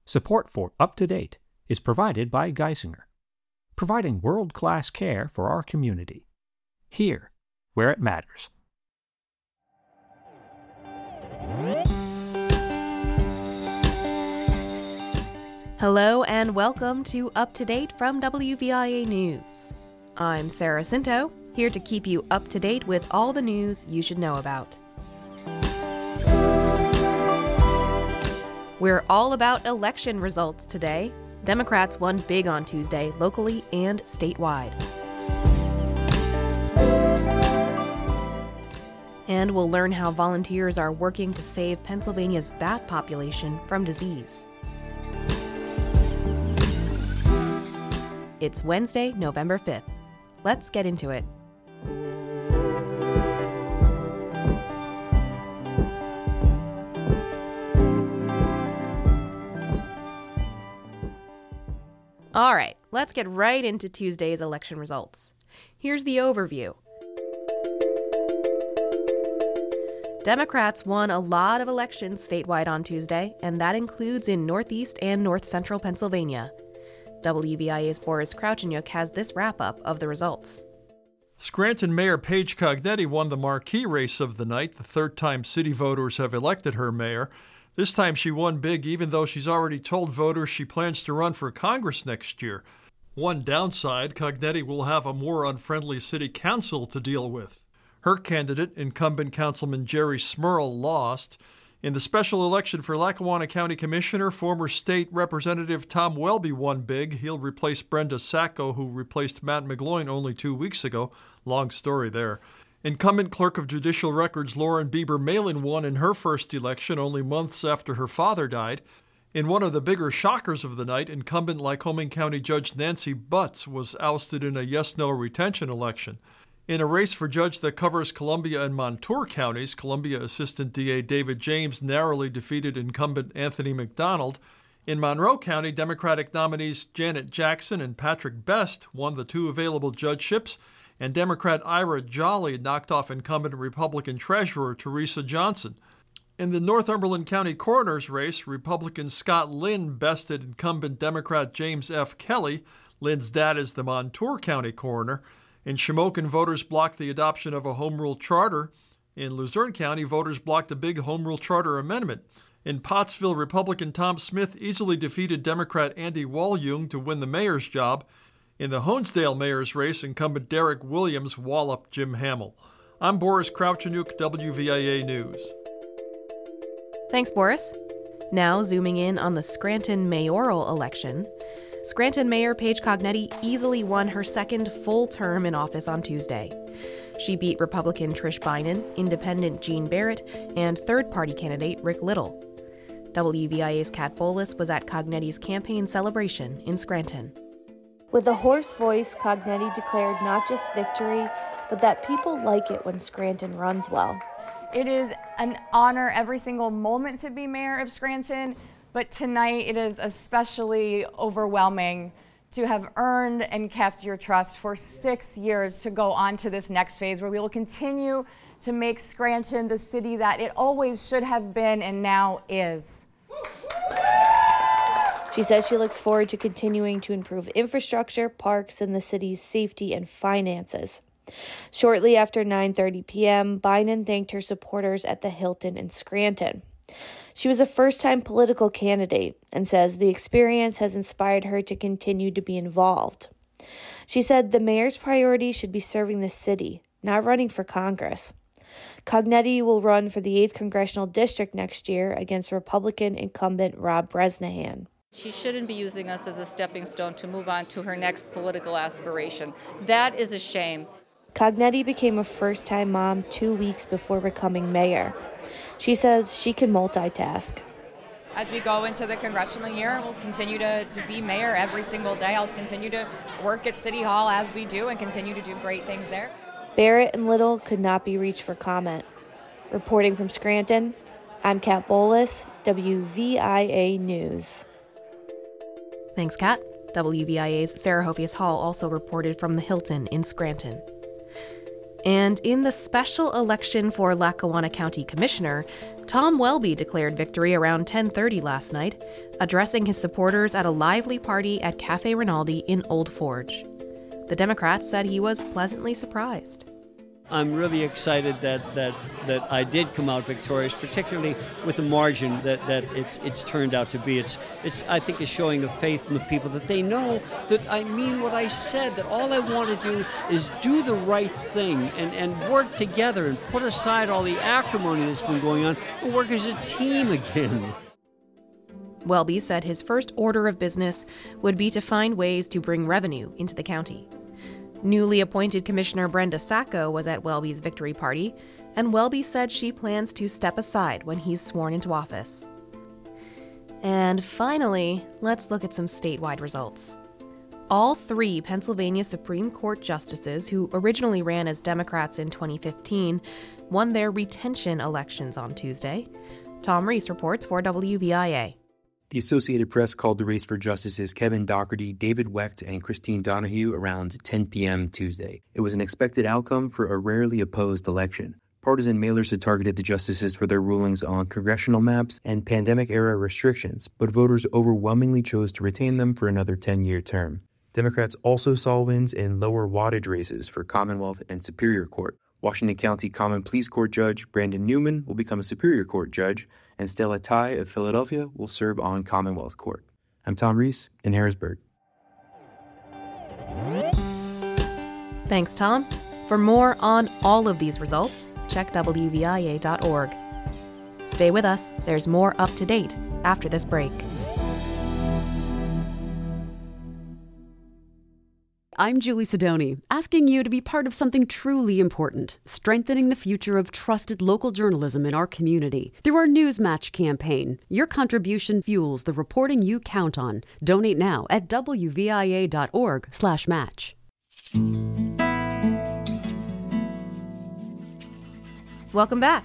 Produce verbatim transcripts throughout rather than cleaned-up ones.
Support for Up to Date is provided by Geisinger, providing world-class care for our community, here where it matters. Hello and welcome to Up to Date from W V I A News. I'm Sarah Cinto, here to keep you up to date with all the news you should know about. We're all about election results today. Democrats won big on Tuesday, locally and statewide. And we'll learn how volunteers are working to save Pennsylvania's bat population from disease. It's Wednesday, November fifth. Let's get into it. All right, let's get right into Tuesday's election results. Here's the overview. Democrats won a lot of elections statewide on Tuesday, and that includes in Northeast and North Central Pennsylvania. W V I A's Boris Kraucheniuk has this wrap-up of the results. Scranton Mayor Paige Cognetti won the marquee race of the night, the third time city voters have elected her mayor. This time she won big, even though she's already told voters she plans to run for Congress next year. One downside, Cognetti will have a more unfriendly city council to deal with. Her candidate, incumbent Councilman Jerry Smurl, lost. In the special election for Lackawanna County Commissioner, former State Representative Tom Welby won big. He'll replace Brenda Sacco, who replaced Matt McGloin only two weeks ago. Long story there. Incumbent Clerk of Judicial Records Lauren Bieber Malin won in her first election only months after her father died. In one of the bigger shockers of the night, incumbent Lycoming County Judge Nancy Butts was ousted in a yes-no retention election. In a race for judge that covers Columbia and Montour counties, Columbia Assistant D A David James narrowly defeated incumbent Anthony McDonald. In Monroe County, Democratic nominees Janet Jackson and Patrick Best won the two available judgeships, and Democrat Ira Jolly knocked off incumbent Republican Treasurer Teresa Johnson. In the Northumberland County Coroner's race, Republican Scott Lynn bested incumbent Democrat James F. Kelly. Lynn's dad is the Montour County Coroner. In Shamokin, voters blocked the adoption of a home rule charter. In Luzerne County, voters blocked a big home rule charter amendment. In Pottsville, Republican Tom Smith easily defeated Democrat Andy Waljung to win the mayor's job. In the Honesdale mayor's race, incumbent Derek Williams walloped Jim Hamill. I'm Boris Kraucheniuk, W V I A News. Thanks, Boris. Now zooming in on the Scranton mayoral election. Scranton Mayor Paige Cognetti easily won her second full term in office on Tuesday. She beat Republican Trish Bynum, Independent Gene Barrett, and third-party candidate Rick Little. W V I A's Kat Bolas was at Cognetti's campaign celebration in Scranton. With a hoarse voice, Cognetti declared not just victory, but that people like it when Scranton runs well. It is an honor every single moment to be mayor of Scranton, but tonight it is especially overwhelming to have earned and kept your trust for six years to go on to this next phase where we will continue to make Scranton the city that it always should have been and now is. She says she looks forward to continuing to improve infrastructure, parks, and the city's safety and finances. Shortly after nine thirty p.m., Bynum thanked her supporters at the Hilton in Scranton. She was a first-time political candidate and says the experience has inspired her to continue to be involved. She said the mayor's priority should be serving the city, not running for Congress. Cognetti will run for the eighth Congressional District next year against Republican incumbent Rob Bresnahan. She shouldn't be using us as a stepping stone to move on to her next political aspiration. That is a shame. Cognetti became a first-time mom two weeks before becoming mayor. She says she can multitask. As we go into the congressional year, we'll continue to, to be mayor every single day. I'll continue to work at City Hall as we do and continue to do great things there. Barrett and Little could not be reached for comment. Reporting from Scranton, I'm Kat Bolas, W V I A News. Thanks, Kat. W V I A's Sarah Hofius Hall also reported from the Hilton in Scranton. And in the special election for Lackawanna County Commissioner, Tom Welby declared victory around ten thirty last night, addressing his supporters at a lively party at Cafe Rinaldi in Old Forge. The Democrat said he was pleasantly surprised. I'm really excited that, that, that I did come out victorious, particularly with the margin that, that it's it's turned out to be. It's it's I think is showing a faith in the people that they know that I mean what I said, that all I want to do is do the right thing and, and work together and put aside all the acrimony that's been going on and work as a team again. Welby said his first order of business would be to find ways to bring revenue into the county. Newly appointed Commissioner Brenda Sacco was at Welby's victory party, and Welby said she plans to step aside when he's sworn into office. And finally, let's look at some statewide results. All three Pennsylvania Supreme Court justices who originally ran as Democrats in twenty fifteen won their retention elections on Tuesday. Tom Reese reports for W V I A. The Associated Press called the race for Justices Kevin Dougherty, David Wecht, and Christine Donahue around ten p.m. Tuesday. It was an expected outcome for a rarely opposed election. Partisan mailers had targeted the justices for their rulings on congressional maps and pandemic-era restrictions, but voters overwhelmingly chose to retain them for another ten-year term. Democrats also saw wins in lower wattage races for Commonwealth and Superior Court. Washington County Common Pleas Court Judge Brandon Newman will become a Superior Court judge, and Stella Tai of Philadelphia will serve on Commonwealth Court. I'm Tom Reese in Harrisburg. Thanks, Tom. For more on all of these results, check W V I A dot org. Stay with us. There's more up to date after this break. I'm Julie Sidoni, asking you to be part of something truly important, strengthening the future of trusted local journalism in our community. Through our Newsmatch campaign, your contribution fuels the reporting you count on. Donate now at W V I A dot org slash match. Welcome back.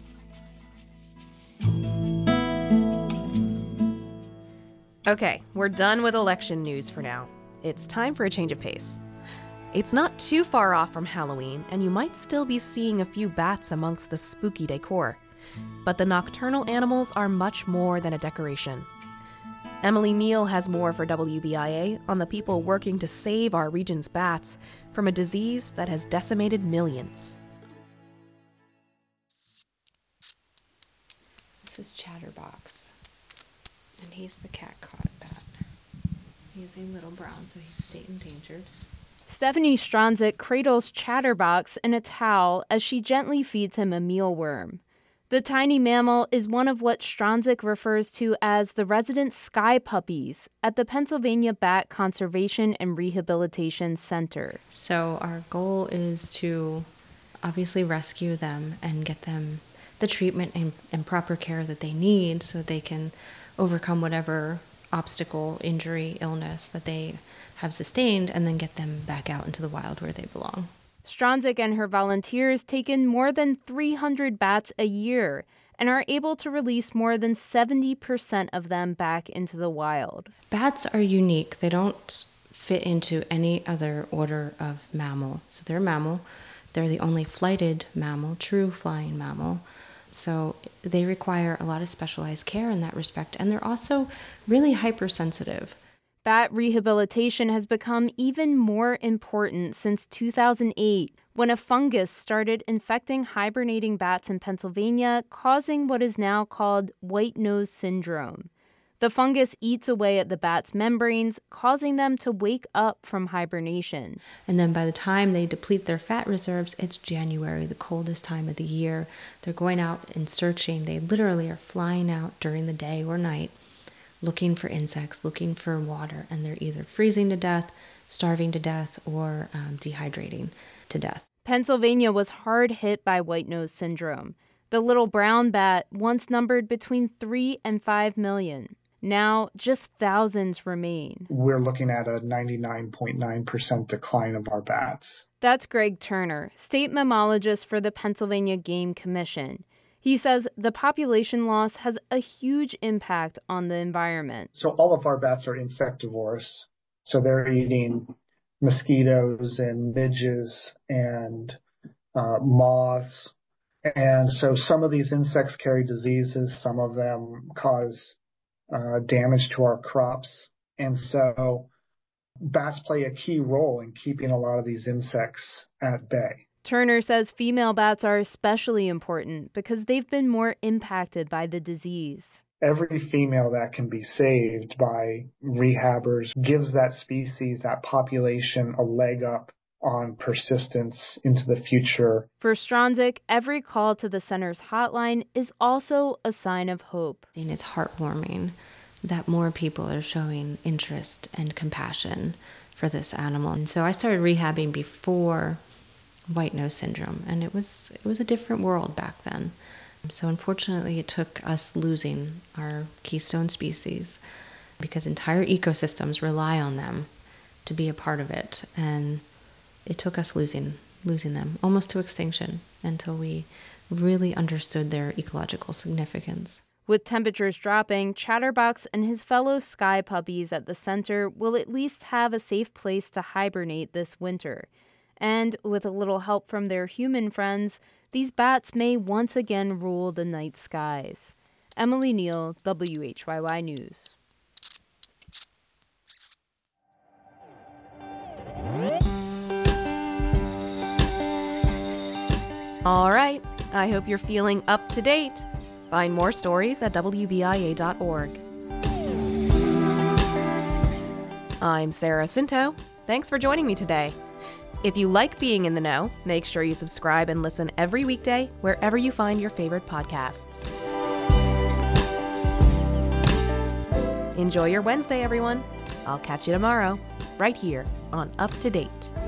Okay, we're done with election news for now. It's time for a change of pace. It's not too far off from Halloween, and you might still be seeing a few bats amongst the spooky decor. But the nocturnal animals are much more than a decoration. Emily Neal has more for W V I A on the people working to save our region's bats from a disease that has decimated millions. This is Chatterbox, and he's the cat-caught bat. He's a little brown, so he stayed endangered. Stephanie Stronzik cradles Chatterbox in a towel as she gently feeds him a mealworm. The tiny mammal is one of what Stronzik refers to as the resident sky puppies at the Pennsylvania Bat Conservation and Rehabilitation Center. So our goal is to obviously rescue them and get them the treatment and, and proper care that they need so they can overcome whatever obstacle, injury, illness that they have sustained, and then get them back out into the wild where they belong. Stronzik and her volunteers take in more than three hundred bats a year and are able to release more than seventy percent of them back into the wild. Bats are unique. They don't fit into any other order of mammal. So they're a mammal. They're the only flighted mammal, true flying mammal. So they require a lot of specialized care in that respect, and they're also really hypersensitive. Bat rehabilitation has become even more important since two thousand eight, when a fungus started infecting hibernating bats in Pennsylvania, causing what is now called white nose syndrome. The fungus eats away at the bat's membranes, causing them to wake up from hibernation. And then by the time they deplete their fat reserves, it's January, the coldest time of the year. They're going out and searching. They literally are flying out during the day or night, looking for insects, looking for water, and they're either freezing to death, starving to death, or um, dehydrating to death. Pennsylvania was hard hit by white nose syndrome. The little brown bat once numbered between three and five million. Now, just thousands remain. We're looking at a ninety-nine point nine percent decline of our bats. That's Greg Turner, state mammologist for the Pennsylvania Game Commission. He says the population loss has a huge impact on the environment. So all of our bats are insectivorous. So they're eating mosquitoes and midges and uh, moths And so some of these insects carry diseases. Some of them cause uh, damage to our crops. And so bats play a key role in keeping a lot of these insects at bay. Turner says female bats are especially important because they've been more impacted by the disease. Every female that can be saved by rehabbers gives that species, that population, a leg up on persistence into the future. For Stronzik, every call to the center's hotline is also a sign of hope. And it's heartwarming that more people are showing interest and compassion for this animal. And so I started rehabbing before white nose syndrome, and it was it was a different world back then. So unfortunately, it took us losing our keystone species because entire ecosystems rely on them to be a part of it, and it took us losing losing them almost to extinction until we really understood their ecological significance. With temperatures dropping, Chatterbox and his fellow sky puppies at the center will at least have a safe place to hibernate this winter. And with a little help from their human friends, these bats may once again rule the night skies. Emily Neal, W H Y Y News. All right, I hope you're feeling up to date. Find more stories at W B I A dot org. I'm Sarah Cinto. Thanks for joining me today. If you like being in the know, make sure you subscribe and listen every weekday wherever you find your favorite podcasts. Enjoy your Wednesday, everyone. I'll catch you tomorrow, right here on Up to Date.